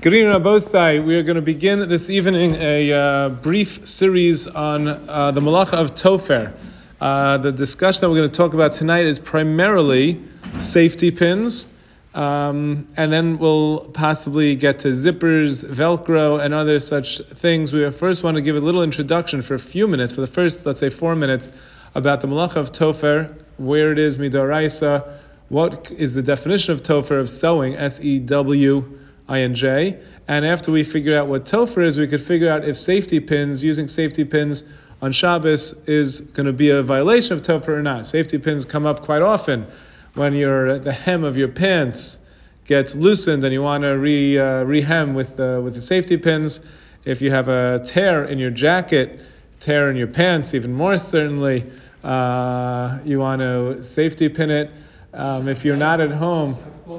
Good evening, Rabosai. We are going to begin this evening a brief series on the Malacha of Tofer. The discussion that we're going to talk about tonight is primarily safety pins, and then we'll possibly get to zippers, Velcro, and other such things. We first want to give a little introduction for a few minutes, for the first, let's say, 4 minutes, about the Malacha of Tofer, where it is Midoraisa, what is the definition of Tofer, of sewing, S-E-W-I-N-J, and after we figure out what Tofer is, we could figure out if using safety pins on Shabbos is going to be a violation of Tofer or not. Safety pins come up quite often when the hem of your pants gets loosened and you want to rehem with the safety pins. If you have a tear in your jacket, tear in your pants, even more certainly, you want to safety pin it. If you're not at home.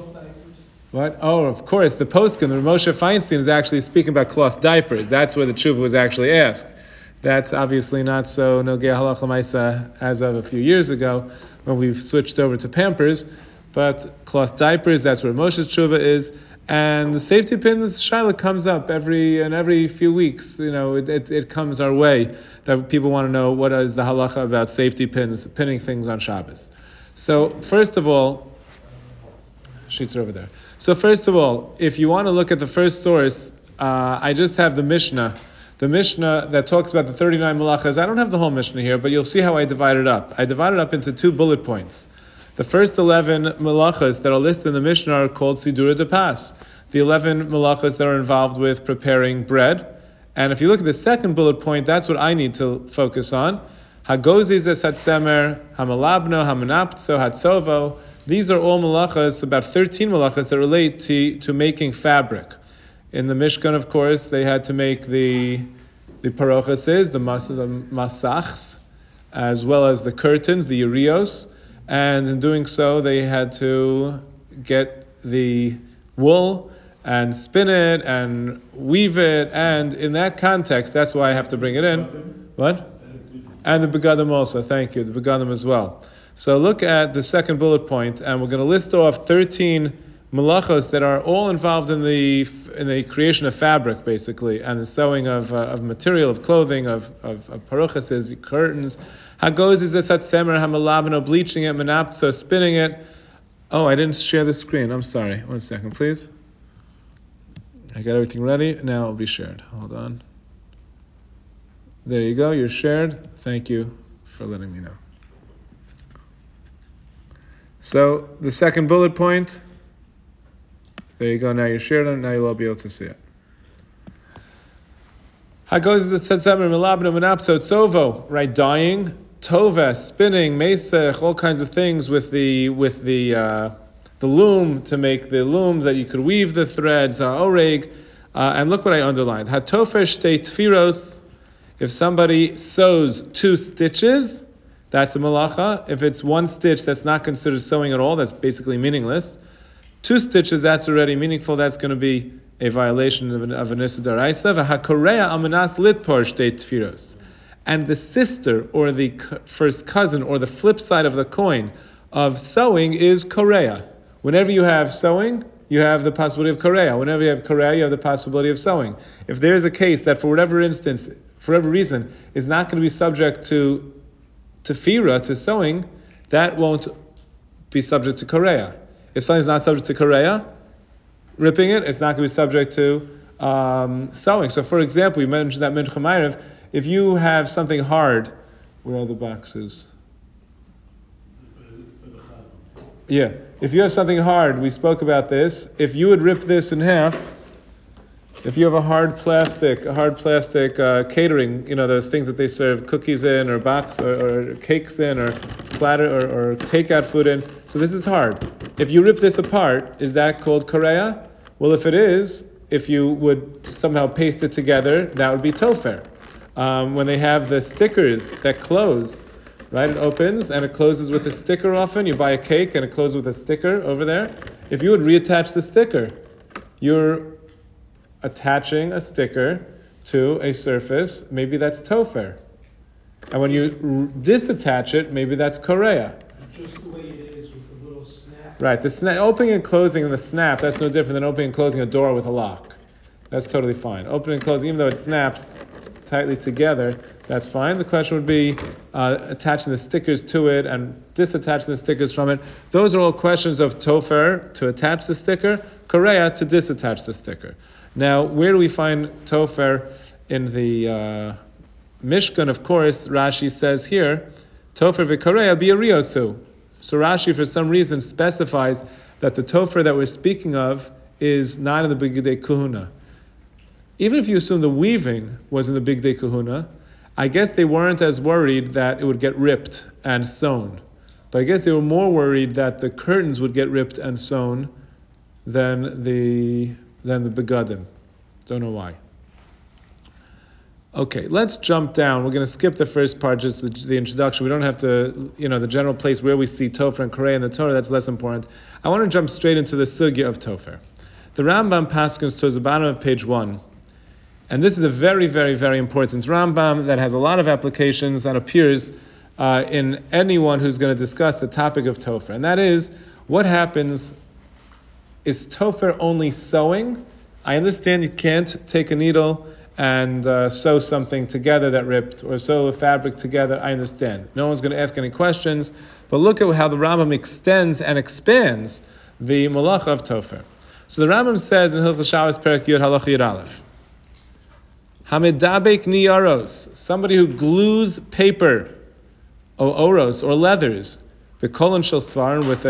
What? Oh, of course, the poskim, the Moshe Feinstein, is actually speaking about cloth diapers. That's where the tshuva was actually asked. That's obviously not so nogea halacha l'maisa as of a few years ago when we've switched over to Pampers. But cloth diapers, that's where Moshe's tshuva is. And the safety pins, Shaila comes up every few weeks. You know, it comes our way that people want to know what is the halacha about safety pins, pinning things on Shabbos. So first of all, sheets are over there. So first of all, if you want to look at the first source, I just have the Mishnah that talks about the 39 malachas. I don't have the whole Mishnah here, but you'll see how I divide it up. I divide it up into 2 bullet points. The first 11 malachas that are listed in the Mishnah are called Sidura de Pas, the 11 malachas that are involved with preparing bread. And if you look at the second bullet point, that's what I need to focus on. Hagozis es hatsemer, hamalabno, hamanaptso, hatsovo. These are all malachas, about 13 malachas that relate to making fabric. In the Mishkan, of course, they had to make the parochases, the masachs, as well as the curtains, the urios. And in doing so, they had to get the wool and spin it and weave it. And in that context, that's why I have to bring it in. What? And the begadim also, thank you, the begadim as well. So look at the second bullet point, and we're going to list off 13 malachos that are all involved in the creation of fabric, basically, and the sewing of material, of clothing, of parochases, curtains. Hagozis es hatsemer, hamalabno, bleaching it, menaptso, spinning it. Oh, I didn't share the screen. I'm sorry. 1 second, please. I got everything ready. Now it'll be shared. Hold on. There you go. You're shared. Thank you for letting me know. So the second bullet point, there you go, now you're shared on it, now you'll all be able to see it. Right, dyeing, tova, spinning, mesech, all kinds of things with the loom, to make the looms that you could weave the threads, oreg, and look what I underlined. Hatofer shtei tfiros, if somebody sews 2 stitches, that's a malacha. If it's 1 stitch, that's not considered sewing at all. That's basically meaningless. 2 stitches, that's already meaningful. That's going to be a violation of an issa d'oraisa. V'hakorea amanas litpor shtei tfiros. And the sister, or the first cousin, or the flip side of the coin of sewing is korea. Whenever you have sewing, you have the possibility of korea. Whenever you have korea, you have the possibility of sewing. If there is a case that for whatever reason, is not going to be subject to tefira, to sewing, that won't be subject to korea. If something's not subject to korea, ripping it, it's not going to be subject to sewing. So, for example, you mentioned that Mincha Ma'ariv, if you have something hard, where are the boxes? Yeah, if you have something hard, we spoke about this, if you would rip this in half, if you have a hard plastic catering, you know, those things that they serve cookies in, or box, or cakes in, or platter, or takeout food in. So this is hard. If you rip this apart, is that called korea? Well, if it is, if you would somehow paste it together, that would be tofer. When they have the stickers that close, right? It opens and it closes with a sticker often. You buy a cake and it closes with a sticker over there. If you would reattach the sticker, you're attaching a sticker to a surface, maybe that's tofer. And when you disattach it, maybe that's korea. Just the way it is with the little snap. Right, the opening and closing and the snap, that's no different than opening and closing a door with a lock. that's totally fine. Opening and closing, even though it snaps tightly together, that's fine. The question would be attaching the stickers to it and disattaching the stickers from it. Those are all questions of tofer, to attach the sticker, korea, to disattach the sticker. Now, where do we find tofer in the Mishkan? Of course, Rashi says here, tofer v'korea bi'ariosu. So Rashi, for some reason, specifies that the tofer that we're speaking of is not in the Bigdei Kahuna. Even if you assume the weaving was in the Bigdei Kahuna, I guess they weren't as worried that it would get ripped and sewn. But I guess they were more worried that the curtains would get ripped and sewn than the begadim. Don't know why. Okay, let's jump down. We're going to skip the first part, just the introduction. We don't have to, the general place where we see Tofer and Korea in the Torah, that's less important. I want to jump straight into the sugya of Tofer. The Rambam paskins towards the bottom of page 1. And this is a very, very, very important Rambam that has a lot of applications that appears in anyone who's going to discuss the topic of Tofer. And that is, what happens, is Tofer only sewing? I understand you can't take a needle and sew something together that ripped, or sew a fabric together. I understand. No one's going to ask any questions, but look at how the Rambam extends and expands the malacha of Tofer. So the Rambam says in Hilchos Shabbos Perek Yud Halacha Yud Aleph, Hamedabek niyaros, somebody who glues paper, or oros, or leathers, the kolon shel svarim, with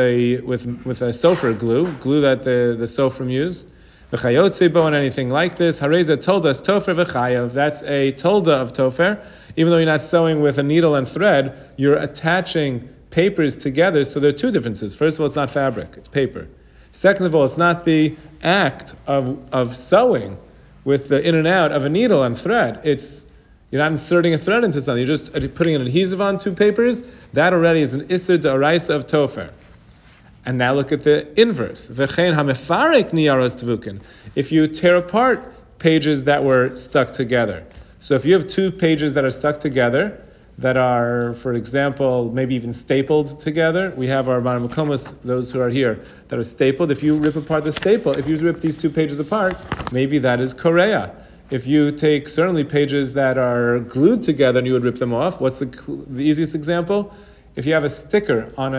a sofer glue that the soferim use, v'chayotzebo, and anything like this. Hareza told us tofer v'chayav. That's a tolda of tofer. Even though you're not sewing with a needle and thread, you're attaching papers together. So there are two differences. First of all, it's not fabric; it's paper. Second of all, it's not the act of sewing with the in and out of a needle and thread. You're not inserting a thread into something. You're just putting an adhesive on two papers. That already is an isser d'oraisa of tofer. And now look at the inverse. V'chein hamefarek niyaros tvukin. If you tear apart pages that were stuck together. So if you have two pages that are stuck together, that are, for example, maybe even stapled together. We have our Makomos, those who are here, that are stapled. If you rip apart the staple, if you rip these two pages apart, maybe that is korea. If you take certainly pages that are glued together and you would rip them off, what's the easiest example? If you have a sticker on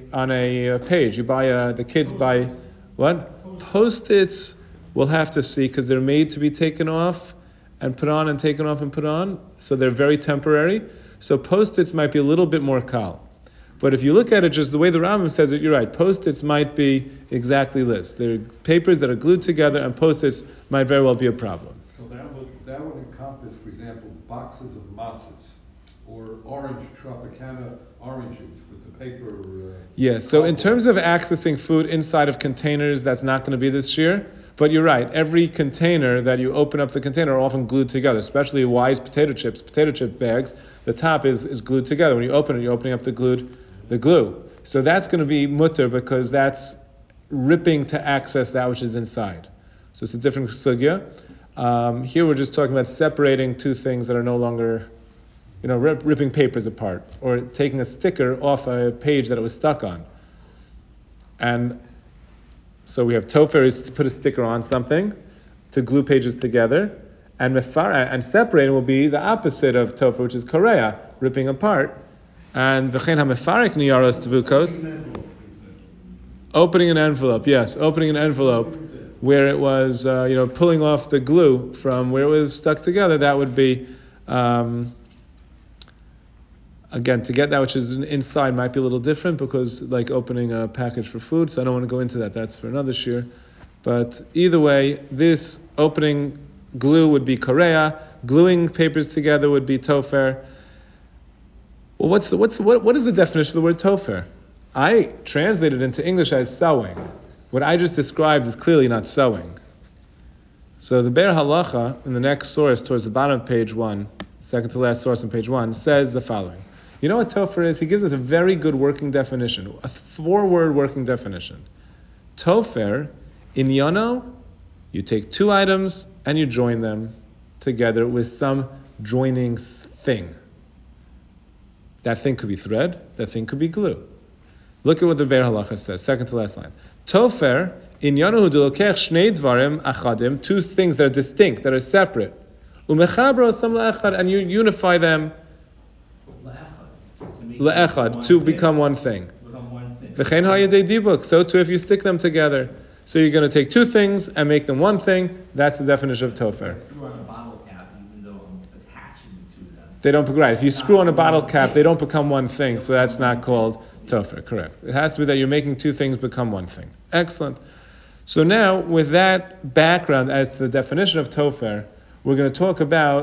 a page, the kids buy what? Post-its. We'll have to see, because they're made to be taken off and put on and taken off and put on, so they're very temporary. So post-its might be a little bit more kal. But if you look at it just the way the Rambam says it, you're right. Post-its might be exactly this. They're papers that are glued together, and post-its might very well be a problem. So that would encompass, for example, boxes of matzahs or orange Tropicana oranges with the paper. Yes, so in terms of accessing food inside of containers, that's not going to be this year. But you're right, every container that you open up the container are often glued together, especially Wise potato chip bags. The top is glued together. When you open it, you're opening up the glue. So that's going to be mutter, because that's ripping to access that which is inside. So it's a different sugya. Here we're just talking about separating two things that are no longer, ripping papers apart, or taking a sticker off a page that it was stuck on. And so we have tofer is to put a sticker on something, to glue pages together, and mefara, and separating will be the opposite of tofer, which is korea, ripping apart. And v'chein hamefarek niyaros tvukos, opening an envelope, yes, opening an envelope where it was, pulling off the glue from where it was stuck together. That would be, again, to get that which is inside might be a little different, because like opening a package for food, so I don't want to go into that. That's for another shir. But either way, this opening glue would be korea, gluing papers together would be tofer. Well, what is the definition of the word tofer? I translate it into English as sewing. What I just described is clearly not sewing. So the Be'er Halacha, in the next source towards the bottom of page 1, second to last source on page 1, says the following. You know what tofer is? He gives us a very good working definition, a 4-word working definition. Tofer, in Yono, you take two items and you join them together with some joining thing. That thing could be thread, that thing could be glue. Look at what the Be'er Halacha says, second to last line. Tofer, in Yanahu Dulokech Shnei Dvarim Achadim, two things that are distinct, that are separate. Umechabro Sam Le'echad, and you unify them Le'echad, to become one thing. V'chein ha'yedei dibuk, so too if you stick them together. So you're going to take two things and make them one thing. That's the definition of tofer. Screw on a bottle cap, even though I'm attaching to them. They don't, right, if you screw on a bottle cap, they don't become one thing, so that's not called tofer, correct. It has to be that you're making two things become one thing. Excellent. So now, with that background as to the definition of tofer, we're going to talk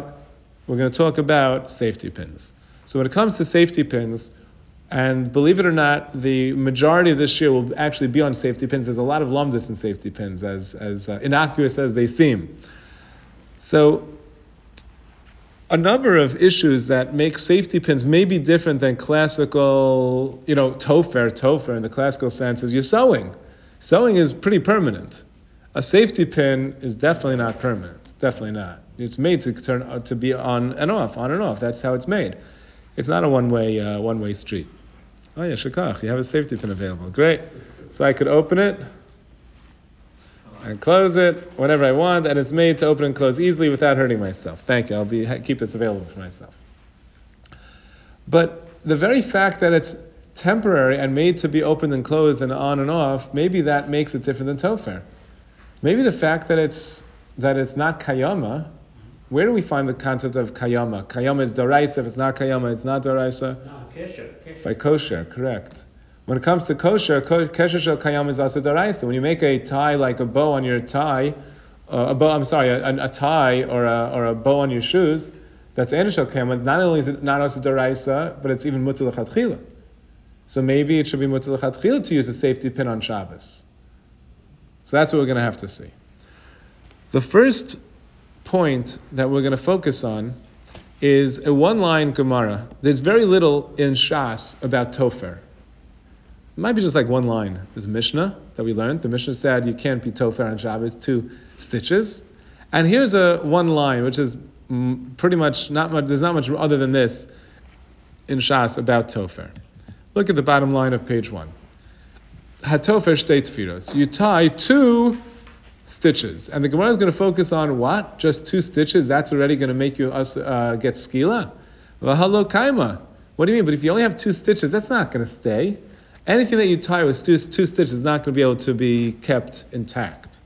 about safety pins. So when it comes to safety pins, and believe it or not, the majority of this year will actually be on safety pins. There's a lot of lumdus in safety pins, as innocuous as they seem. So, a number of issues that make safety pins may be different than classical, tofer in the classical sense is your sewing. Sewing is pretty permanent. A safety pin is definitely not permanent. Definitely not. It's made to be on and off. That's how it's made. It's not a one-way street. Oh yeah, shakach, you have a safety pin available. Great. So I could open it and close it whenever I want, and it's made to open and close easily without hurting myself. Thank you. I'll keep this available for myself. But the very fact that it's temporary and made to be opened and closed and on and off, maybe that makes it different than tofer. Maybe the fact that it's not kayama. Where do we find the concept of kayama? Kayama is daraisa. If it's not kayama, it's not daraisa. No, kosher. By kosher, correct. When it comes to kosher, kesher shel kayama is also daraisa. When you make a tie like a bow on your tie, a tie or a bow on your shoes, that's einish shel kayama. Not only is it not also daraisa, but it's even mutar l'chatchila. So maybe it should be mutar l'chatchila to use a safety pin on Shabbos. So that's what we're going to have to see. The first point that we're going to focus on is a one-line Gemara. There's very little in Shas about tofer. It might be just like one line. There's Mishnah that we learned. The Mishnah said you can't be tofer on Shabbos, 2 stitches. And here's a one line, which is pretty much not much. There's not much other than this in Shas about tofer. Look at the bottom line of page 1. Hatofer shtei tfiros. You tie 2 stitches. And the Gemara is going to focus on what? Just 2 stitches? That's already going to make you get skila? V'halo kaima. What do you mean? But if you only have 2 stitches, that's not going to stay. Anything that you tie with 2 stitches is not going to be able to be kept intact.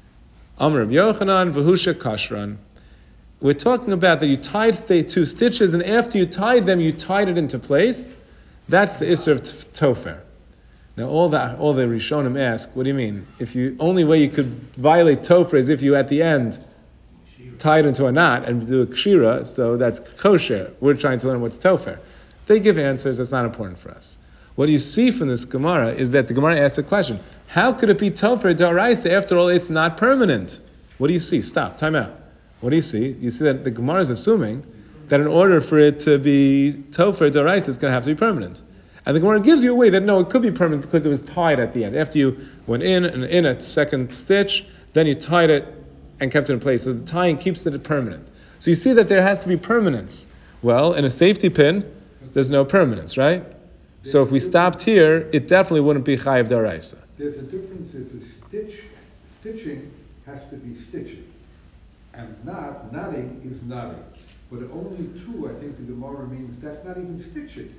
Amr Reb Yochanan v'husha kashran. We're talking about that you tied 2 stitches, and after you tied them, you tied it into place. That's the Isser of tofer. Now, all the Rishonim ask, what do you mean? If you only way you could violate tofer is if you at the end tie it into a knot and do a kshira, so that's kosher. We're trying to learn what's tofer. They give answers. That's not important for us. What you see from this Gemara is that the Gemara asks a question: how could it be tofer d'oraisa? After all, it's not permanent. What do you see? Stop. Time out. What do you see? You see that the Gemara is assuming that in order for it to be tofer d'oraisa, it's going to have to be permanent. And the Gemara gives you a way that no, it could be permanent because it was tied at the end. After you went in a second stitch, then you tied it and kept it in place. So the tying keeps it permanent. So you see that there has to be permanence. Well, in a safety pin, there's no permanence, right? So if we stopped here, it definitely wouldn't be chayiv d'oraisa. There's a difference if stitching has to be stitching, and knotting is knotting. But only 2, I think the Gemara means that's not even stitching.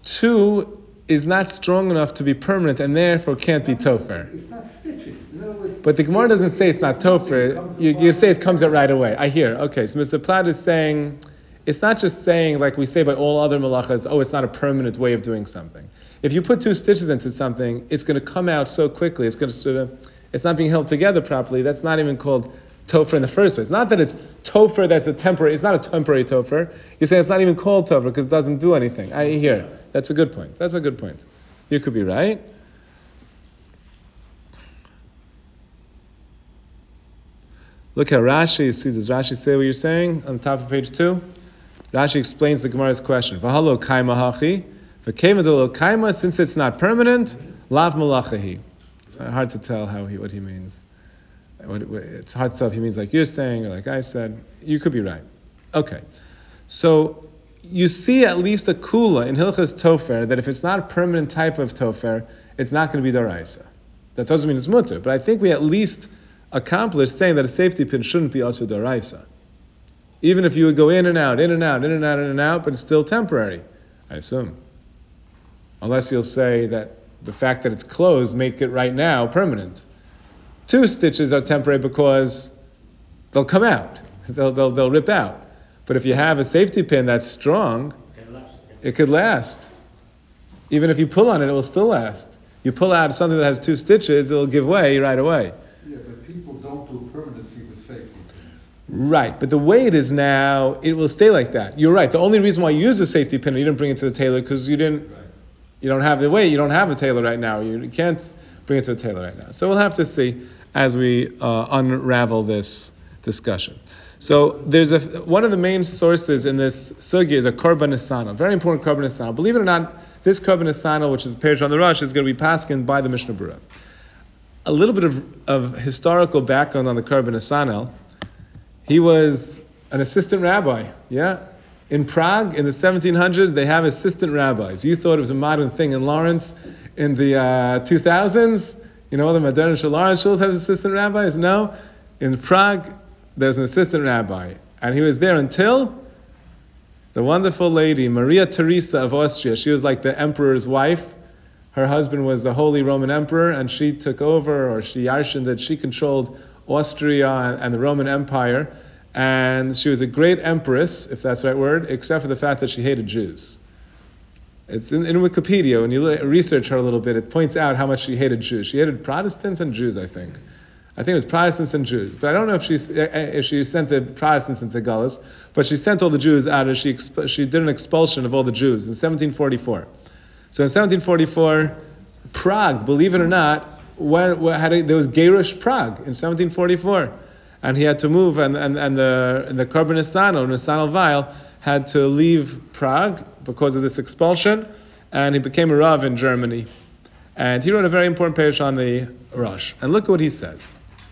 2 is not strong enough to be permanent and therefore can't be tofer. It's not stitching. In other words, but the Gemara doesn't say it's not tofer. You say it comes out right away. I hear. Okay, so Mr. Platt is saying, it's not just saying like we say by all other malachas, it's not a permanent way of doing something. If you put 2 stitches into something, it's going to come out so quickly. It's not being held together properly. That's not even called tofer in the first place. Not that it's tofer that's it's not a temporary tofer. You're saying it's not even called tofer because it doesn't do anything. I hear. That's a good point. You could be right. Look at Rashi. See, does Rashi say what you're saying on the top of page 2? Rashi explains the Gemara's question. V'halo kaima hachi. V'keva d'lo kaima, since it's not permanent, lav malachahi. It's hard to tell what he means. It's hard to tell if he means like you're saying or like I said. You could be right. Okay. So you see at least a kula in Hilchas Tofer that if it's not a permanent type of tofer, it's not going to be d'oraisa. That doesn't mean it's mutter, but I think we at least accomplished saying that a safety pin shouldn't be also daraisa. Even if you would go in and out, in and out, in and out, in and out, but it's still temporary, I assume. Unless you'll say that the fact that it's closed make it right now permanent. 2 stitches are temporary because they'll come out. They'll rip out. But if you have a safety pin that's strong, it could last. Even if you pull on it, it will still last. You pull out something that has 2 stitches, it'll give way right away. Yeah, but people don't do permanency with safety pins. Right, but the way it is now, it will stay like that. You're right. The only reason why you use a safety pin, you didn't bring it to the tailor because you don't have the weight. You don't have a tailor right now. You can't bring it to a tailor right now. So we'll have to see as we unravel this discussion. So there's one of the main sources in this sugya is a korban nisana, very important korban nisana. Believe it or not, this korban nisana, which is parish on the Rush, is going to be paskined by the Mishnah Berurah. A little bit of historical background on the korban nisana. He was an assistant rabbi, yeah? In Prague, in the 1700s, they have assistant rabbis. You thought it was a modern thing in Lawrence in the 2000s. You know, the modern Lawrence shuls have assistant rabbis? No. In Prague, there's an assistant rabbi. And he was there until the wonderful lady, Maria Theresa of Austria. She was like the emperor's wife. Her husband was the Holy Roman Emperor, and she took over, or she yarshined, she controlled Austria and the Roman Empire. And she was a great empress, if that's the right word, except for the fact that she hated Jews. It's in Wikipedia, when you research her a little bit, it points out how much she hated Jews. She hated Protestants and Jews, I think. I think it was Protestants and Jews. But I don't know if she sent the Protestants into Gullus, but she sent all the Jews out, and she did an expulsion of all the Jews in 1744. So in 1744, Prague, believe it or not, there was Gerish Prague in 1744. And he had to move, and the korban Nisano Weil, had to leave Prague because of this expulsion, and he became a Rav in Germany. And he wrote a very important page on the Rosh. And look at what he says.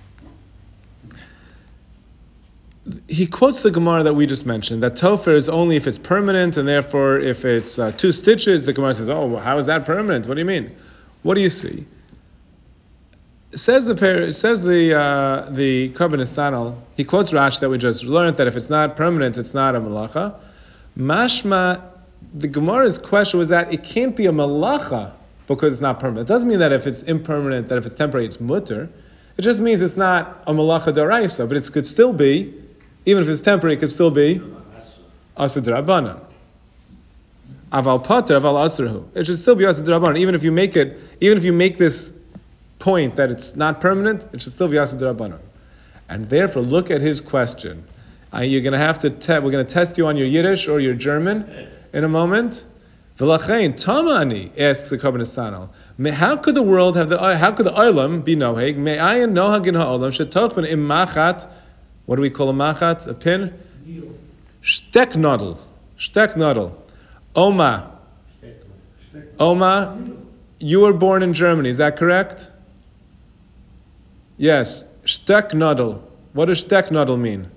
He quotes the Gemara that we just mentioned, that Tofer is only if it's permanent, and therefore if it's 2 stitches, the Gemara says, oh, well, how is that permanent? What do you mean? What do you see? Says the korban Nisano, he quotes Rashi that we just learned, that if it's not permanent, it's not a malacha. Mashma, the Gemara's question was that it can't be a malacha because it's not permanent. It doesn't mean that if it's impermanent, that if it's temporary, it's mutter. It just means it's not a malacha daraisa, but it could still be, even if it's temporary, it could still be asa d'Rabbanan. Aval pater, aval asrahu. It should still be asa d'Rabbanan, even if you make this point that it's not permanent, it should still be asa d'Rabbanan. And therefore, look at his question. You're going to have to we're going to test you on your Yiddish or your German in a moment. V'lachein tamani, asks the korban Nisano. How could the world have how could the olam be noheg? Me'ayin nohag in ha'olam shetoch ben imachat. What do we call a machat? A pin? Shtek nodel. Oma, you were born in Germany, is that correct? Yes. Stecknadel. What does stecknadel mean?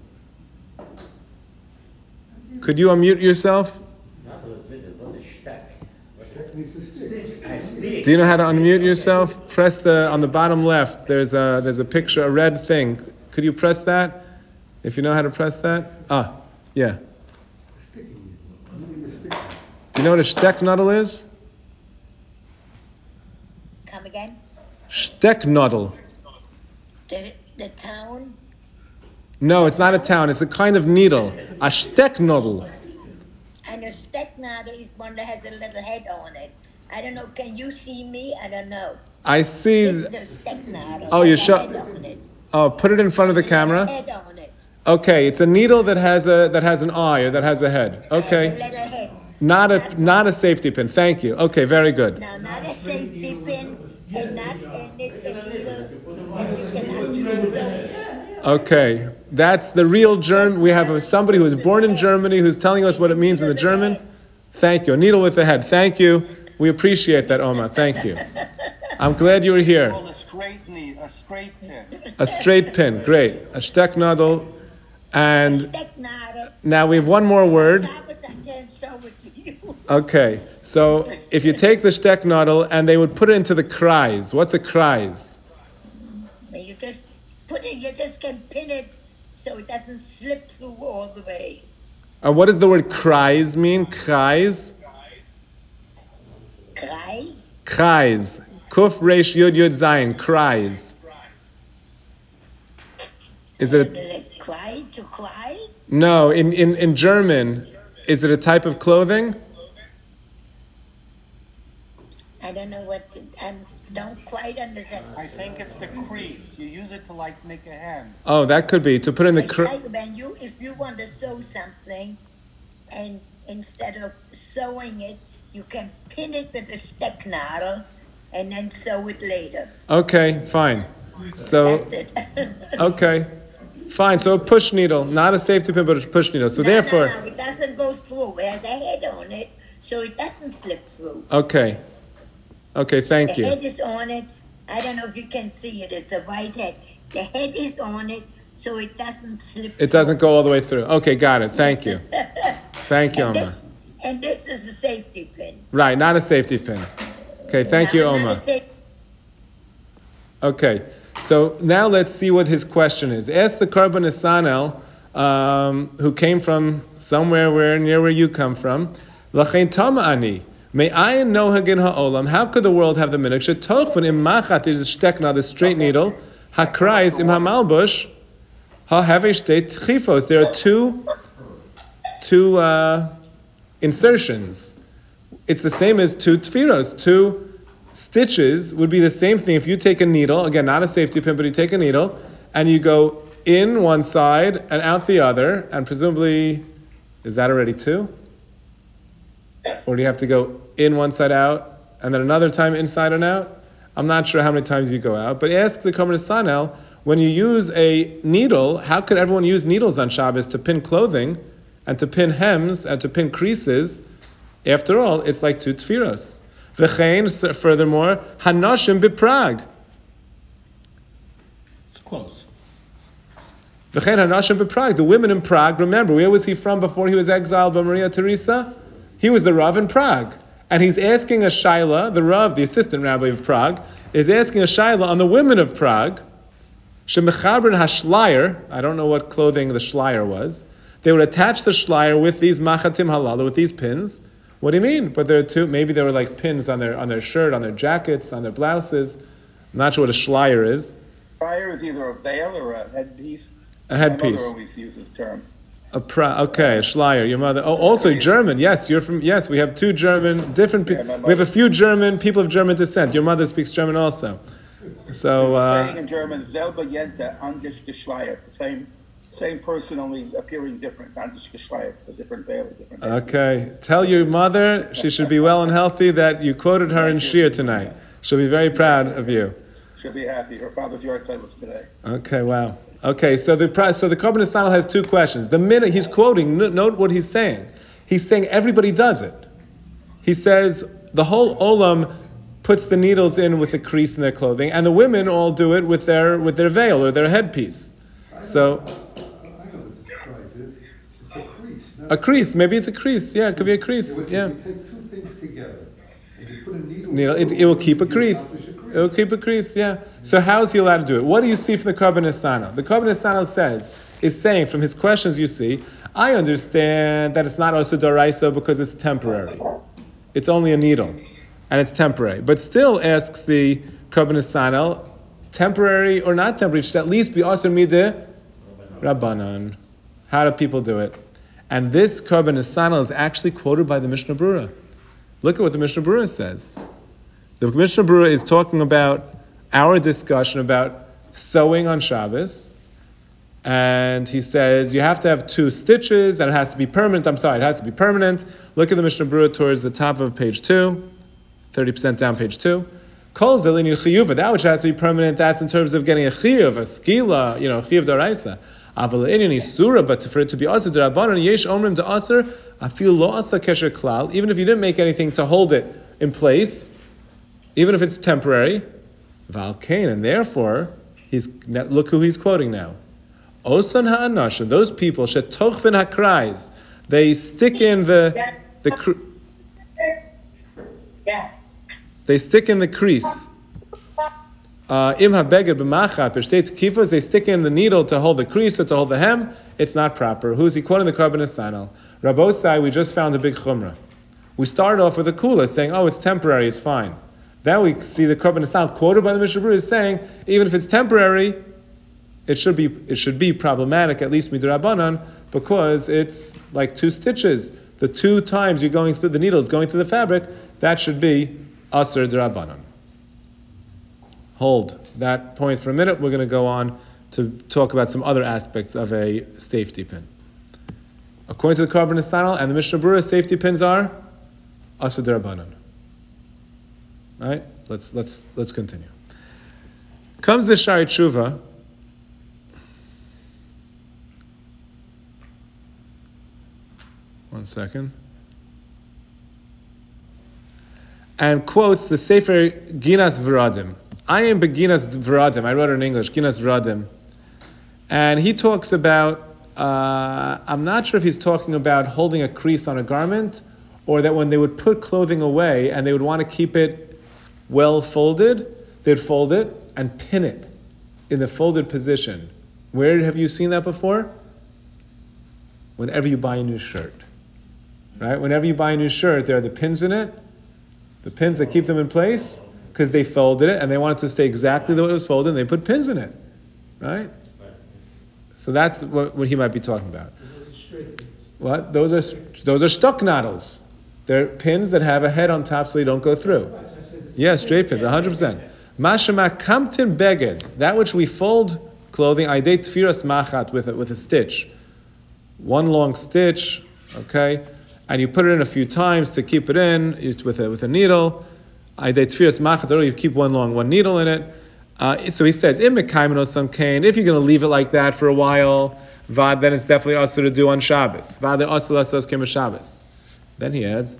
Could you unmute yourself? Do you know how to unmute yourself? Press on the bottom left. There's a picture, a red thing. Could you press that? If you know how to press that? Yeah. Do you know what a stecknadel is? Come again? Stecknadel. The town? No, it's not a town. It's a kind of needle. A stecknadel. And a stecknadel is one that has a little head on it. I don't know. Can you see me? I don't know. I see. This is a stecknadel. Oh, you show. It. Oh, put it in front of the camera. Head on it. Okay, it's a needle that has an eye or that has a head. Okay. Has a letter head. Not a safety pin. Thank you. Okay, very good. Now, not a safety pin, and not and you cannot use it. Okay, that's the real German. We have somebody who was born in Germany who's telling us what it means in the German. Thank you. A needle with the head. Thank you. We appreciate that, Oma. Thank you. I'm glad you were here. A straight pin. A straight pin. Great. A stecknadel. And Stecknadel. now we have one more word. I can't show it to you. Okay, so if you take the stecknadel and they would put it into the kreis, what's a kreis? You just put it, you just can pin it so it doesn't slip through all the way. And what does the word kreis mean? Kreis? Cry? Kreis. Kuf resh yud yud zayin. Kreis. Is it? Does it cry to cry? No, in German, is it a type of clothing? I don't know what, I don't quite understand. I think it's the crease. You use it to like make a hand. Oh, that could be to put in the. It's like when if you want to sew something, and instead of sewing it, you can pin it with a stecknadel and then sew it later. Okay, fine. So That's it. okay, fine. So a push needle, not a safety pin, but a push needle. So therefore, No, it doesn't go through. It has a head on it, so it doesn't slip through. okay, thank The you. head is on it. I don't know if you can see it. It's a white head. The head is on it, so it doesn't slip It doesn't go all the way through. Okay, got it. Thank you. Thank you, and Oma. and this is a safety pin. Right, not a safety pin. Okay, thank you, Not a Oma. safe- Okay, so now let's see what his question is. Ask the Karban Esanel, who came from somewhere near where you come from. Lachein tama ani. May I know hagin ha'olam? How could the world have the minhag? Shetochvan im machat is a stekna, the straight needle. Hakrais im hamalbush. Ha'havei shteit chifos. There are two insertions. It's the same as two tfiros. Two stitches would be the same thing if you take a needle, again, not a safety pin, but you take a needle, and you go in one side and out the other, and presumably, is that already two? Or do you have to go in one side out, and then another time inside and out? I'm not sure how many times you go out, but ask the Karban Esanel, when you use a needle, how could everyone use needles on Shabbos to pin clothing, and to pin hems, and to pin creases? After all, it's like two tfiros. V'chein, furthermore, hanashim b'Prague. It's close. V'chein hanashim b'Prague. The women in Prague, remember, where was he from before he was exiled by Maria Theresa? He was the Rav in Prague. And he's asking a Shaila, the Rav, the assistant rabbi of Prague, is asking a Shaila on the women of Prague. Shemechabrin hashlier, I don't know what clothing the shlier was. They would attach the shlier with these machatim halal, with these pins. What do you mean? But there are two, maybe there were like pins on their shirt, on their jackets, on their blouses. I'm not sure what a shlier is. Prior is either a veil or a headpiece. A headpiece. My mother always uses the term. Okay, Schleier, your mother. Oh, also German. Yes, you're from. Yes, we have two German, different people. Yeah, we have a few German people of German descent. Your mother speaks German also. So Saying in German, selber Jente, anders geschleiert. The same person, only appearing different. Anders geschleiert, a different veil, a different. okay, tell your mother she should be well and healthy that you quoted her in Shir tonight. She'll be very proud of you. She'll be happy. Her father's yard site was today. Okay, wow. Okay, so the Karban Esanel has two questions. The minute he's quoting, note what he's saying. He's saying everybody does it. He says the whole olam puts the needles in with a crease in their clothing, and the women all do it with their veil or their headpiece. So I know what the price is. It's a crease. a crease, maybe it's a crease. Yeah, it could be a crease. If Yeah, you take two things together, and you put a needle... needle. It will keep a crease. It will keep a crease. Yeah. So how is he allowed to do it? What do you see from the Karban Esanel? The Karban Esanel is saying from his questions. You see, I understand that it's not also d'oraisa because it's temporary. It's only a needle, and it's temporary. But still asks the Karban Esanel, temporary or not temporary, it should at least be also mideh rabbanon. How do people do it? And this Karban Esanel is actually quoted by the Mishnah Berurah. Look at what the Mishnah Berurah says. The Mishnah Berurah is talking about our discussion about sewing on Shabbos, and he says you have to have two stitches, and it has to be permanent. I'm sorry, it has to be permanent. Look at the Mishnah Berurah towards the top of page 2, 30% down page 2. Kol zelin chiyuva, that which has to be permanent, that's in terms of getting a chiyuv, a skila, chiyuv d'oraisa. Aval inyan isura, but for it to be asur d'rabbanan, yesh omrim d'asur, afil lo asa kesher klal, even if you didn't make anything to hold it in place, even if it's temporary, Valkain, and therefore, look who he's quoting now. Osan ha'anasha, those people, shetochvin hakrais, they stick in the Yes. They stick in the crease. Im habeged b'machat b'shtei tekifos, they stick in the needle to hold the crease or to hold the hem. It's not proper. Who's he quoting the Karban Sanal? Rabbosai, we just found a big chumrah. We started off with a kula saying, oh, it's temporary, it's fine. Then we see the Karban Sanal quoted by the Mishnah Berurah is saying, even if it's temporary, it should be problematic, at least midrabanan, because it's like 2 stitches. The 2 times you're going through the needles, going through the fabric, that should be asur drabanan. Hold that point for a minute. We're going to go on to talk about some other aspects of a safety pin. According to the Karban Sanal and the Mishnah Berurah, safety pins are asur drabanan. Right? Let's continue. Comes the Shari Tshuva. One second. And quotes the Sefer Ginas V'radim. I am Beginas V'radim. I wrote it in English, Ginas V'radim. And he talks about, I'm not sure if he's talking about holding a crease on a garment, or that when they would put clothing away and they would want to keep it well folded, they'd fold it and pin it in the folded position. Where have you seen that before? Whenever you buy a new shirt. Right? Whenever you buy a new shirt, there are the pins in it, the pins that keep them in place, because they folded it and they wanted to stay exactly the way it was folded, and they put pins in it. Right? So that's what he might be talking about. What? Those are stocknadels. They're pins that have a head on top so they don't go through. Yes, straight pins, 100%. Mashama kamtin beged, that which we fold clothing, aidei tfiras machat, with a stitch. One long stitch, okay? And you put it in a few times to keep it in with a needle. You keep one needle in it. So he says, if you're going to leave it like that for a while, then it's definitely also to do on Shabbos. Then he adds,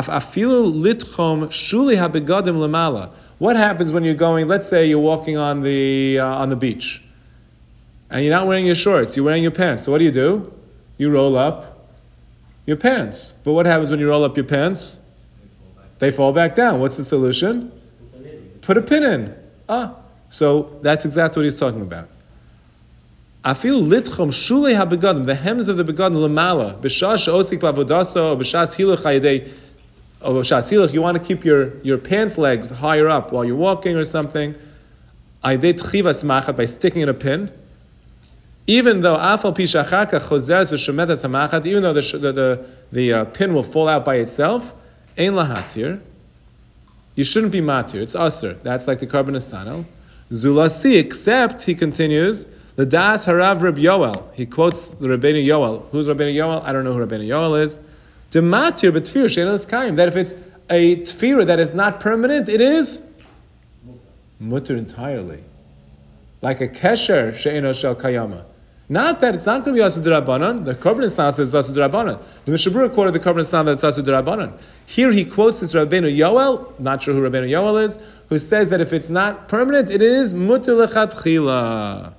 what happens when you're going, let's say you're walking on the beach, and you're not wearing your shorts, you're wearing your pants. So what do? You roll up your pants. But what happens when you roll up your pants? They fall back down. What's the solution? Put a pin in. So that's exactly what he's talking about. Afil litchom shulei habegadim, the hems of the begadim lamala, b'shas osik b'avodaso, b'shas hiluch hayidei, or b'shas hiluch, you want to keep your pants legs higher up while you're walking or something, hayidei tchivas machat, by sticking in a pin, even though afal pishacharka chozeres v'shemetas hamachat, even though the pin will fall out by itself, ein lahatir, you shouldn't be matir, it's asur. That's like the Karban Sanal. Zulasi, except, he continues, the Das Harav Reb Yoel. He quotes the Rabbeinu Yoel. Who's Rabbeinu Yoel? I don't know who Rabbeinu Yoel is. Dematir b'tfir she'en l'skayim. That if it's a tfira that is not permanent, it is mutter entirely. Like a kesher she'eno shel kayama. Not that it's not going to be asur d'Rabbanan. The Karban Sanal says it's asur d'Rabbanan. The Mishnah Berurah quoted the Karban Sanal that it's asur d'Rabbanan. Here he quotes this Rabbeinu Yoel, not sure who Rabbeinu Yoel is, who says that if it's not permanent, it is mutter lechatchila.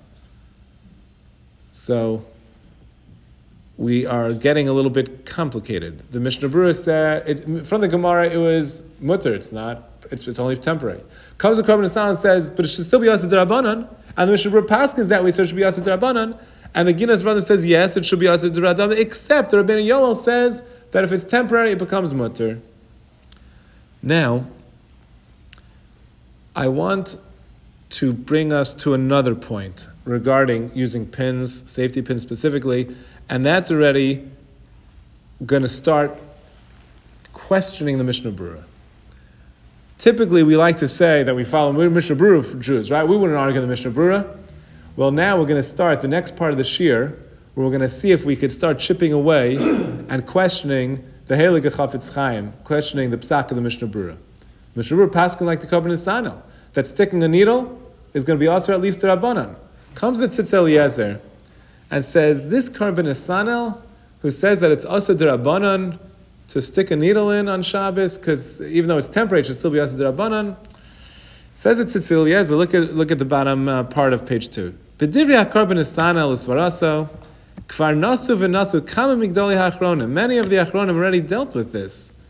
So we are getting a little bit complicated. The Mishnah Berurah said, from the Gemara, it was mutter. It's not. It's only temporary. Comes the Karban Sanal and says, but it should still be asur d'Rabbanan. And the Mishnah Berurah paskins that way, so it should be asur d'Rabbanan. And the Ginas V'radim says, yes, it should be asur d'Rabbanan, except the Rabbeinu Yoel says that if it's temporary, it becomes mutter. Now, I want to bring us to another point regarding using pins, safety pins specifically, and that's already going to start questioning the Mishnah Berurah. Typically, we like to say that we're Mishnah Berurah Jews, right? We wouldn't argue the Mishnah Berurah. Well, now we're going to start the next part of the shir, where we're going to see if we could start chipping away and questioning the Heilige Chafetz Chaim, questioning the psak of the Mishnah Berurah. Mishnah Berurah paskin like the Karban Sanal, that sticking a needle is going to be also at least d'Rabbanan. Comes the Tzitz Eliezer and says, this Karban Sanal, who says that it's also d'Rabbanan to stick a needle in on Shabbos, because even though it's temporary, it should still be also d'Rabbanan, says it Tzitz Eliezer, look at the bottom part of page 2. B'divrei HaKarban Sanal l'svaraso, kvar nasu v'nasu kama migdoli ha'achronim. Many of the achronim already dealt with this.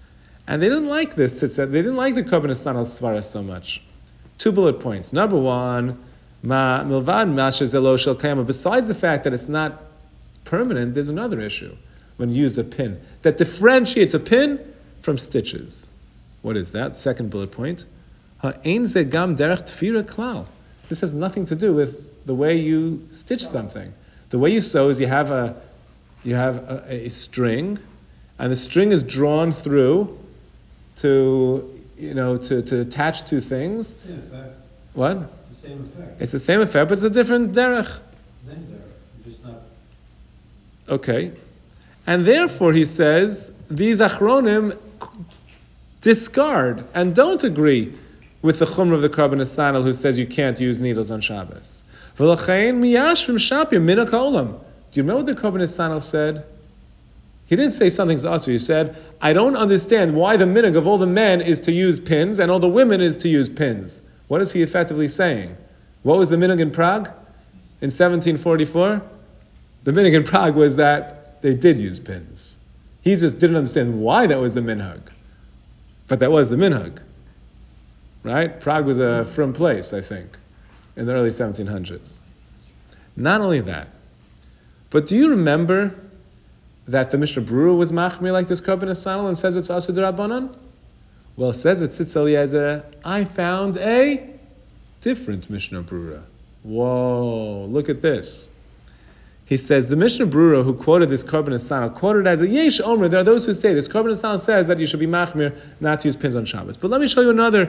And they didn't like this tzitzit. They didn't like the korban nesanel svara so much. 2 bullet points. Number one, ma milvad masha zelo shel kayama. Besides the fact that it's not permanent, there's another issue when you use a pin that differentiates a pin from stitches. What is that? Second bullet point. Ha'ein ze gam derech tfira klal. This has nothing to do with the way you stitch something. The way you sew is you have a string, and the string is drawn through to attach two things. Same effect. What? It's the same effect. It's the same effect, but it's a different derech. Same derech, just not. Okay. And therefore, he says, these achronim discard and don't agree with the chumrah of the korban nesanel who says you can't use needles on Shabbos. V'lachein miyashvim shapir min ha'olam. Do you remember what the korban nesanel said? He didn't say something's asur. He said, I don't understand why the minhag of all the men is to use pins and all the women is to use pins. What is he effectively saying? What was the minhag in Prague in 1744? The minhag in Prague was that they did use pins. He just didn't understand why that was the minhag. But that was the minhag. Right? Prague was a frum place, I think, in the early 1700s. Not only that, but do you remember that the Mishnah Berurah was machmir like this korban nesanel and says it's asur d'Rabbanan? Well, it says at Tzitz Eliezer, I found a different Mishnah Berurah. Whoa, look at this. He says, the Mishnah Berurah who quoted this korban nesanel, quoted as a yesh omer, there are those who say this korban nesanel says that you should be machmir not to use pins on Shabbos. But let me show you another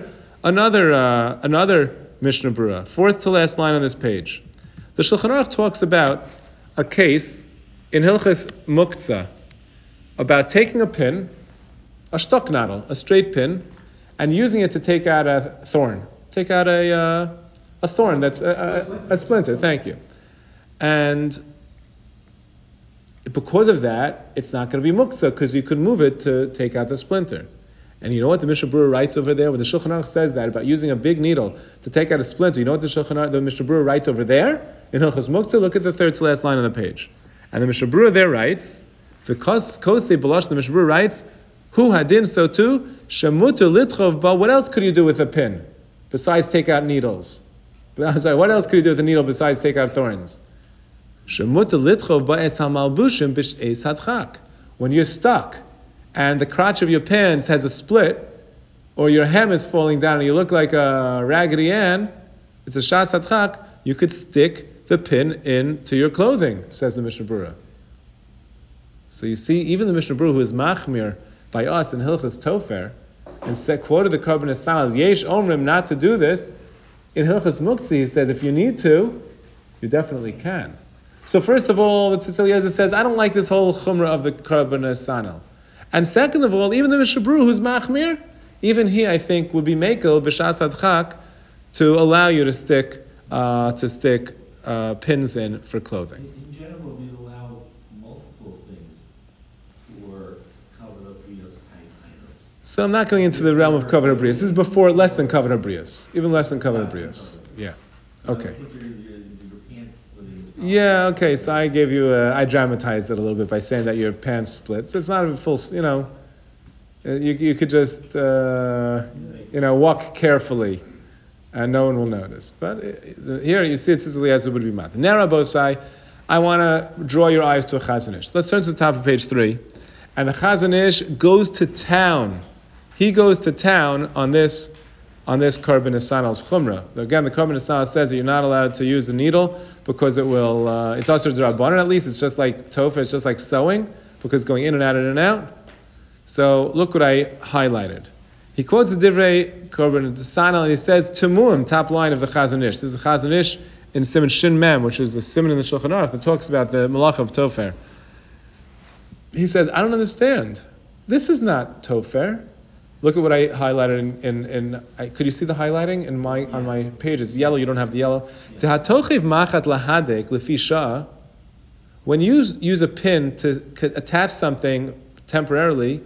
Mishnah Berurah, fourth to last line on this page. The Shulchan Aruch talks about a case in Hilchos Muktzah about taking a pin, a stocknadel, a straight pin, and using it to take out a thorn. Take out a thorn that's a splinter, thank you. And because of that, it's not going to be muktzah because you could move it to take out the splinter. And you know what the Mishnah Berurah writes over there? When the Shulchan Aruch says that about using a big needle to take out a splinter, you know what the Mishnah Berurah writes over there? In Hilchos Muktzah, look at the third to last line on the page. And the Mishnah Berurah there writes, the Kosei Balash, the Mishnah Berurah writes, Hu hadin so too, shemutu litchov ba, what else could you do with a pin besides take out needles? I'm sorry, what else could you do with a needle besides take out thorns? Shemutu litchov ba es hamalbushim bish es hadchak. When you're stuck and the crotch of your pants has a split, or your hem is falling down and you look like a Raggedy Ann, it's a shas hadchak, you could stick the pin into your clothing, says the Mishnah Berurah. So you see, even the Mishnah Berurah, who is machmir by us in Hilchos Tofer, and quoted the korban nesanel as yesh omrim not to do this, in Hilchos Muktzah he says, if you need to, you definitely can. So first of all, the Tzitz Eliezer says, I don't like this whole chumrah of the korban nesanel. And second of all, even the Mishnah Berurah, who's machmir, even he, I think, would be mekel b'shas hadchak to allow you to stick pins in for clothing. In general, we allow multiple things for kavod brios type items. So I'm not going into the realm of kavod brios. This is before, less than kavod brios, even less than kavod brios. Yeah. Okay. I think your pants splitting is probably- Yeah. Okay. So I gave you. I dramatized it a little bit by saying that your pants split. So it's not a full. You could just walk carefully, and no one will notice. But here you see, Tzitz Eliezer would be mat. Nera Bosai, I want to draw your eyes to a Chazon Ish. Let's turn to the top of page 3. And the Chazon Ish goes to town. He goes to town on this korban nesanel's chumrah. Again, the korban nesanel says that you're not allowed to use the needle because it will, it's asur d'Rabbanan at least, it's just like tofer, it's just like sewing, because it's going in and out, in and out. So look what I highlighted. He quotes the divrei korban nesanel and he says, Tumuim, top line of the Chazon Ish. This is the Chazon Ish in Siman Shin Mem, which is the Siman in the Shulchan Aruch that talks about the Malach of Tofer. He says, I don't understand. This is not Tofer. Look at what I highlighted in could you see the highlighting on my page? It's yellow, you don't have the yellow. When you use a pin to attach something temporarily,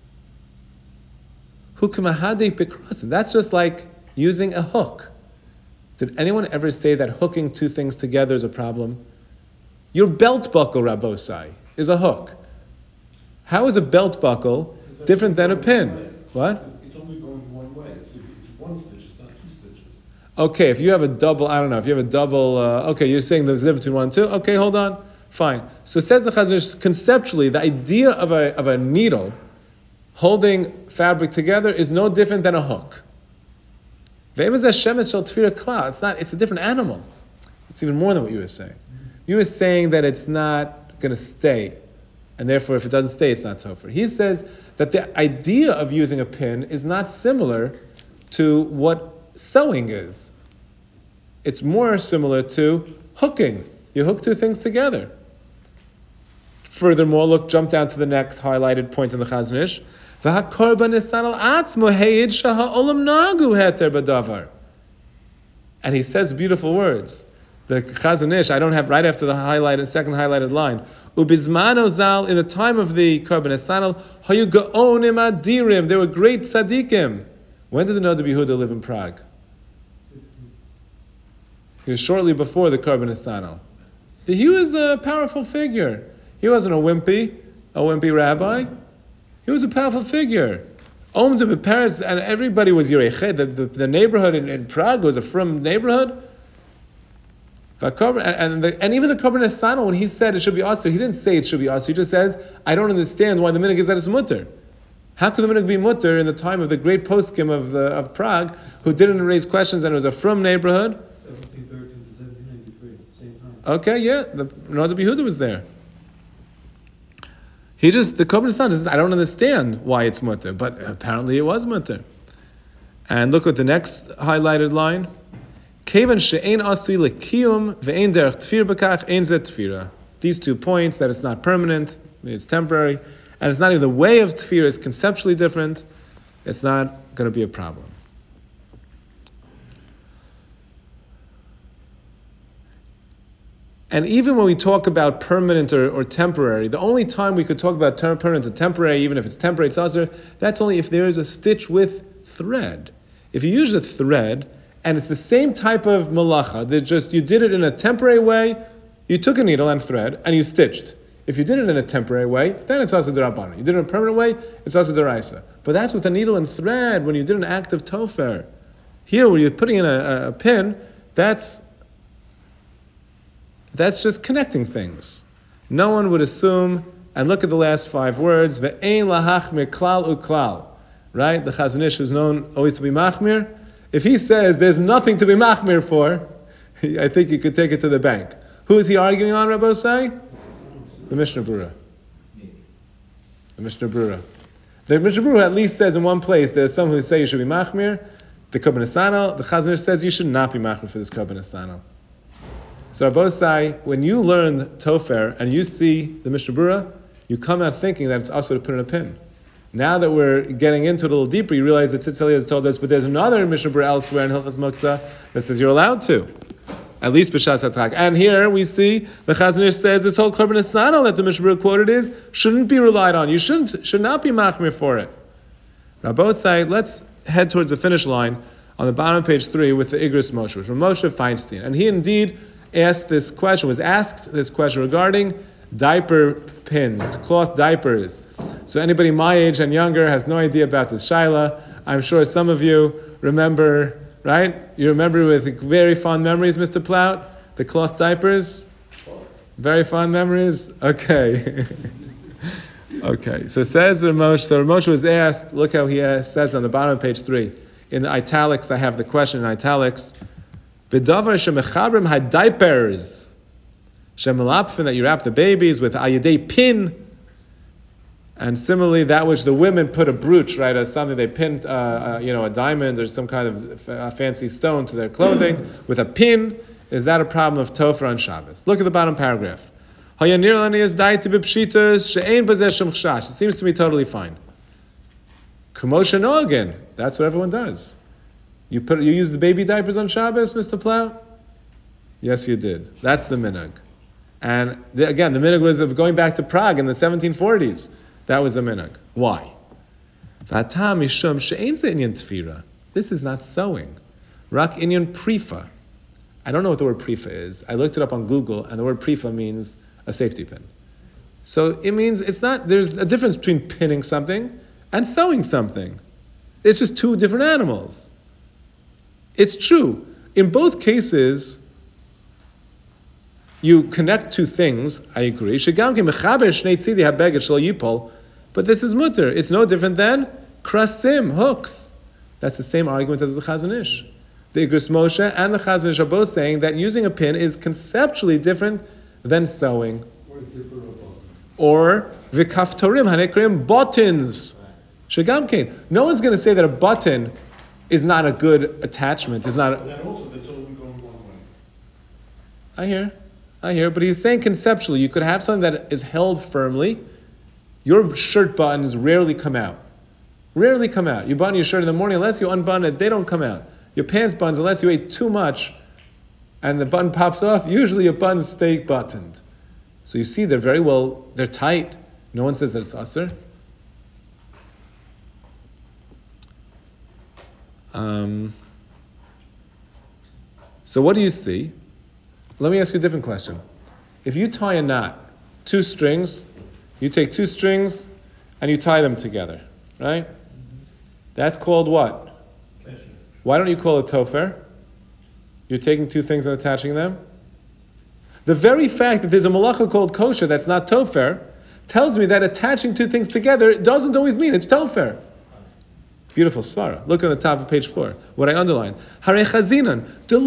that's just like using a hook. Did anyone ever say that hooking two things together is a problem? Your belt buckle, Rabbosai, is a hook. How is a belt buckle different than a pin? What? It's only going one way. It's one stitch. It's not two stitches. Okay, if you have a double, I don't know. If you have a double, okay, you're saying there's a difference between 1 and 2. Okay, hold on. Fine. So it says the Chazon Ish, conceptually, the idea of a needle holding fabric together is no different than a hook. It's not. It's a different animal. It's even more than what you were saying. You were saying that it's not going to stay, and therefore, if it doesn't stay, it's not topher. He says that the idea of using a pin is not similar to what sewing is. It's more similar to hooking. You hook two things together. Furthermore, jump down to the next highlighted point in the Chazon Ish. And he says beautiful words. The Chazon Ish, I don't have right after the highlighted, second highlighted line. Ubizmano zal, in the time of the Korban Esanal, hayu gaonim adirim, they were great tzaddikim. When did the Noda B'Yehuda live in Prague? 60. He was shortly before the Korban Esanal. He was a powerful figure. He wasn't a wimpy rabbi. He was a powerful figure. Om de Paris, and everybody was Yerei. The neighborhood in Prague was a frum neighborhood. And even the Korban Esanal, when he said it should be asur, he didn't say it should be asur. He just says, I don't understand why the minhag is that it's mutter. How could the minhag be mutter in the time of the great poskim of Prague, who didn't raise questions, and it was a frum neighborhood? 1713 to 1793, same time. Okay, yeah, the Noda B'Yehuda was there. The Korban Esanal says, I don't understand why it's mutter, but apparently it was mutter. And look at the next highlighted line. These 2 points, that it's not permanent, it's temporary, and it's not even the way of tefirah is conceptually different, it's not going to be a problem. And even when we talk about permanent or temporary, the only time we could talk about permanent or temporary, even if it's temporary, it's also, that's only if there is a stitch with thread. If you use a thread, and it's the same type of malacha, that just you did it in a temporary way, you took a needle and thread, and you stitched. If you did it in a temporary way, then it's also d'Rabbanan. You did it in a permanent way, it's also d'Oraisa. But that's with a needle and thread, when you did an act of tofer. Here, where you're putting in a pin, that's just connecting things. No one would assume, and look at the last 5 words, ve'ein lahachmir klal uklal. Right? The Chazon Ish is known always to be machmir. If he says there's nothing to be machmir for, I think you could take it to the bank. Who is he arguing on, Rabbi Osai? The Mishnah Berurah. The Mishnah Berurah. The Mishnah Berurah at least says in one place there's some who say you should be machmir. The Korban Esanal, the Chazon Ish says you should not be machmir for this Korban Esanal. So Rabbi Osai, when you learn Tofer and you see the Mishnah Berurah, you come out thinking that it's also to put in a pin. Now that we're getting into it a little deeper, you realize that Tzitz Eli has told us, but there's another Mishnah Berurah elsewhere in Hilchas Muktzah that says you're allowed to, at least b'shas hatak. And here we see the Chazon Ish says this whole Korban Esanal that the Mishnah Berurah quoted is shouldn't be relied on. You should not be machmir for it. Rabbi Osai, let's head towards the finish line on the bottom of page 3 with the Igros Moshe from Moshe Feinstein, and he indeed was asked this question regarding diaper pins, cloth diapers. So anybody my age and younger has no idea about this shaila. I'm sure some of you remember, right? You remember with very fond memories, Mr. Plout, the cloth diapers? Very fond memories? Okay. Okay. So says Ramoshe, Ramoshe was asked, look how he says on the bottom of page 3. In the italics, I have the question in italics. B'davar shemechabrim ha-diapers shemelapfin, that you wrap the babies with ayidei pin, and similarly that which the women put a brooch, right, as something they pinned, a diamond or some kind of fancy stone to their clothing with a pin. Is that a problem of Tofer on Shabbos? Look at the bottom paragraph. It seems to me totally fine. Kumosha no again. That's what everyone does. You use the baby diapers on Shabbos, Mr. Plow? Yes, you did. That's the minhag. And again, the minhag was going back to Prague in the 1740s. That was the minhag. Why? This is not sewing. Rak inyan prifa. I don't know what the word prifa is. I looked it up on Google, and the word prifa means a safety pin. So it means it's not, there's a difference between pinning something and sewing something. It's just two different animals. It's true. In both cases, you connect two things, I agree. But this is mutter. It's no different than krasim, hooks. That's the same argument as the Chazon Ish. The Igros Moshe and the Chazon Ish are both saying that using a pin is conceptually different than sewing. Or v'kaftorim hanekrim buttons. Shegamkein. No one's going to say that a button is not a good attachment. It's not. Then also, that's only going one way. I hear. But he's saying conceptually, you could have something that is held firmly. Your shirt buttons rarely come out. Rarely come out. You button your shirt in the morning, unless you unbutton it, they don't come out. Your pants buttons, unless you ate too much and the button pops off, usually your buttons stay buttoned. So you see, they're tight. No one says that it's usher. So what do you see? Let me ask you a different question. If you tie a knot, two strings, you take two strings and you tie them together, right? That's called what? Why don't you call it tofer? You're taking two things and attaching them? The very fact that there's a malacha called kosher that's not tofer tells me that attaching two things together doesn't always mean it's tofer. Beautiful svara. Look on the top of page 4. What I underlined. Hare chazinan.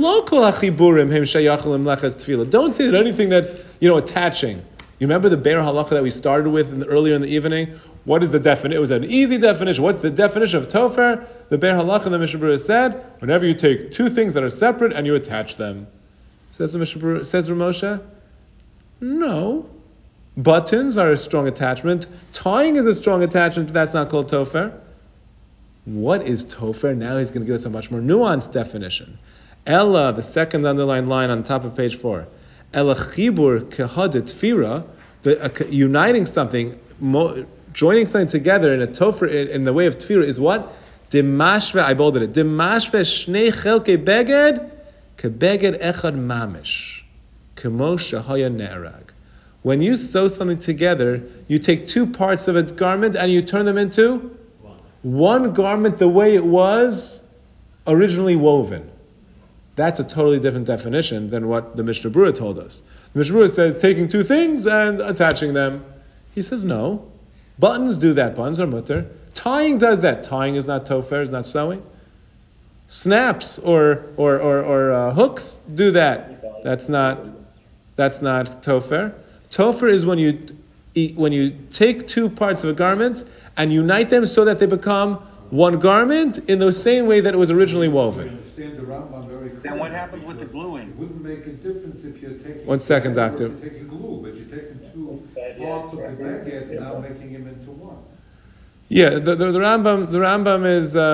Don't say that anything that's, attaching. You remember the Be'er Halacha that we started with earlier in the evening? What is the definition? It was an easy definition. What's the definition of tofer? The Be'er Halacha, the Mishnah Berurah said, whenever you take two things that are separate and you attach them. Says the Mishnah Berurah, says Rav Moshe, no. Buttons are a strong attachment. Tying is a strong attachment, but that's not called tofer. What is tofer? Now he's going to give us a much more nuanced definition. Ella, the second underlined line on top of page 4. Ella chibur kehad tfira, uniting something, joining something together in a tofer, in the way of tfira, is what? Dimashve, I bolded it. Dimashve shnei chelke beged, kebeged echad mamish, kemo shahaya ne'erag. When you sew something together, you take two parts of a garment and you turn them into one garment the way it was originally woven. That's a totally different definition than what the Mishnah Berurah told us. The Mishnah Berurah says taking two things and attaching them. He says no. Buttons do that. Buttons are mutter. Tying does that. Tying is not tofer, is not sewing. Snaps or hooks do that. That's not tofer. Tofer is when you take two parts of a garment and unite them so that they become one garment in the same way that it was originally woven. Then what happens with the gluing? It wouldn't make a difference if you're taking... One second, doctor. You're taking glue, but you're taking two parts of the baguette and now making them into one. Yeah, the Rambam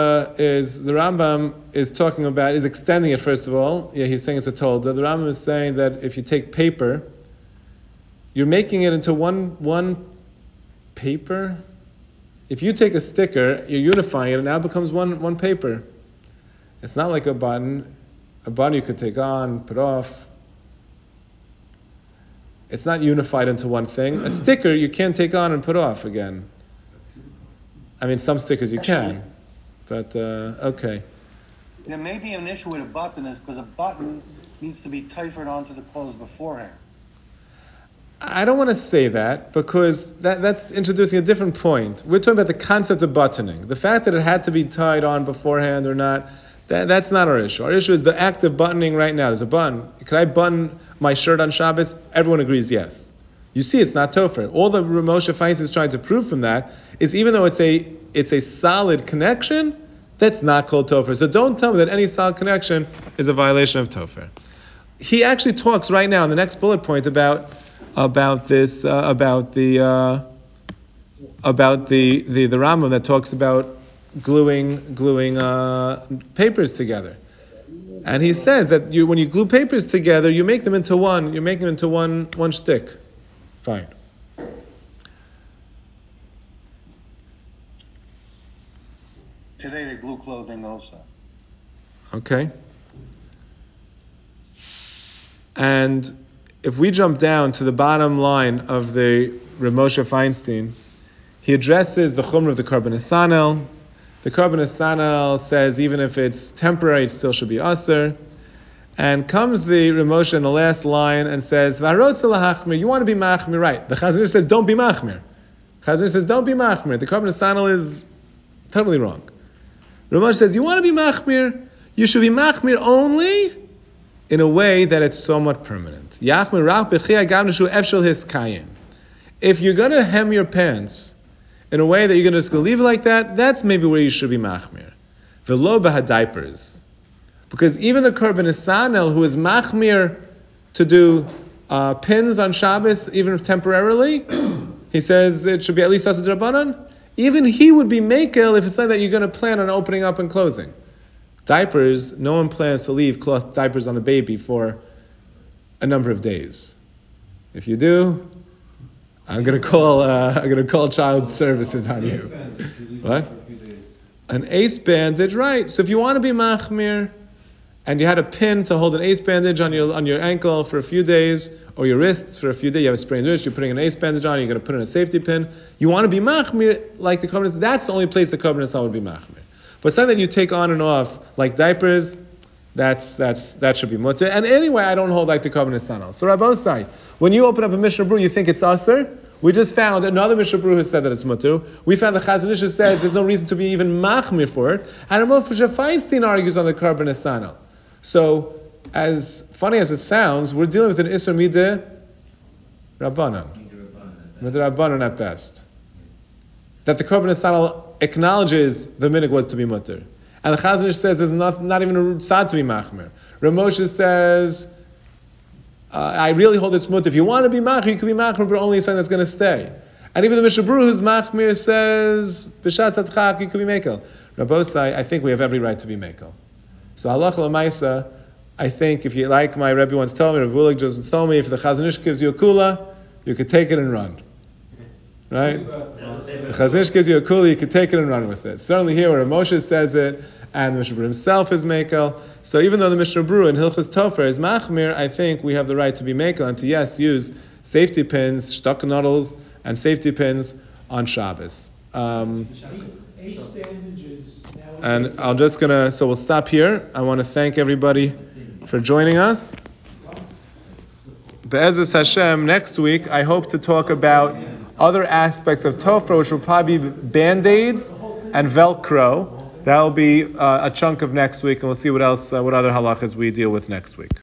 is talking about, is extending it first of all. Yeah, he's saying it's a told. The Rambam is saying that if you take paper, you're making it into one paper. If you take a sticker, you're unifying it, and now it becomes one paper. It's not like a button. A button you could take on, put off. It's not unified into one thing. A sticker you can't take on and put off again. I mean, some stickers you can, but okay. There may be an issue with a button is because a button needs to be tapered onto the clothes beforehand. I don't want to say that because that's introducing a different point. We're talking about the concept of buttoning. The fact that it had to be tied on beforehand or not, that's not our issue. Our issue is the act of buttoning right now. There's a button. Can I button my shirt on Shabbos? Everyone agrees yes. You see, it's not tofer. All the Rav Moshe Feinstein is trying to prove from that is even though it's a solid connection, that's not called tofer. So don't tell me that any solid connection is a violation of tofer. He actually talks right now in the next bullet point about the Rambam that talks about gluing papers together, and he says that when you glue papers together, you make them into one. You're making them into one stick. Fine. Today they glue clothing also. Okay. And if we jump down to the bottom line of the Rav Moshe Feinstein, he addresses the chumrah of the Karban Nesanel, The Korban Sanal says even if it's temporary, it still should be aser. And comes the Ramosha in the last line and says, "V'harotz lahachmir." You want to be machmir, right? The Chazon Ish says, "Don't be machmir." Chazon Ish says, "Don't be machmir." The Korban Sanal is totally wrong. Ramosha says, "You want to be machmir? You should be machmir only in a way that it's somewhat permanent." Yachmir rach b'chiyah gam neshu efshel hiskayim. If you're going to hem your pants in a way that you're going to just leave it like that, that's maybe where you should be machmir. V'lo b'hadiapers. Because even the Korban Sanel, who is machmir to do pins on Shabbos, even if temporarily, he says it should be at least asur d'Rabbanan. Even he would be mekel if it's like that you're going to plan on opening up and closing. Diapers, no one plans to leave cloth diapers on a baby for a number of days. If you do, I'm going to call child services on you. What? An ace bandage, right? So if you want to be machmir, and you had a pin to hold an ace bandage on your ankle for a few days, or your wrists for a few days, you have a sprained wrist, you're putting an ace bandage on, you're going to put in a safety pin. You want to be machmir like the Korban, that's the only place the Korban Asal would be machmir. But something that you take on and off, like diapers, that should be mutter. And anyway, I don't hold like the Korban Asal. So Rabbosai, when you open up a Mishnah Brew, you think it's aser. We just found another Mishnah Brew who said that it's mutter. We found the Chazon Ish says there's no reason to be even machmir for it. And Rav Moshe Feinstein argues on the Korban Asal. So, as funny as it sounds, we're dealing with an Isser Mideh Rabbanan. Mideh Rabbanan at best. That the Korban Asal acknowledges the minig was to be mutter. And the Chazon Ish says there's not even a tzad to be machmer. Rav Moshe says, I really hold it's mutter. If you want to be machmer, you can be machmer, but only something that's going to stay. And even the Mishnah Berurah who's machmir says, B'shas atchak, you can be mekel. Rabbosai, I think we have every right to be mekel. So halacha l'maisa, I think if you like my Rebbe once told me, Rav Wulig just told me, if the Chazon Ish gives you a kula, you could take it and run. Right? The Chazon Ish gives you a kula, you could take it and run with it. Certainly here where Moshe says it, and the Mishnah Berurah himself is mekel. So even though the Mishnah Berurah in Hilchos Topher is machmir, I think we have the right to be mekel and to use safety pins, shtuck noodles, and safety pins on Shabbos. And so we'll stop here. I want to thank everybody for joining us. Be'ezus Hashem, next week I hope to talk about other aspects of Tofra, which will probably be Band-Aids and Velcro. That will be a chunk of next week, and we'll see what other halachas we deal with next week.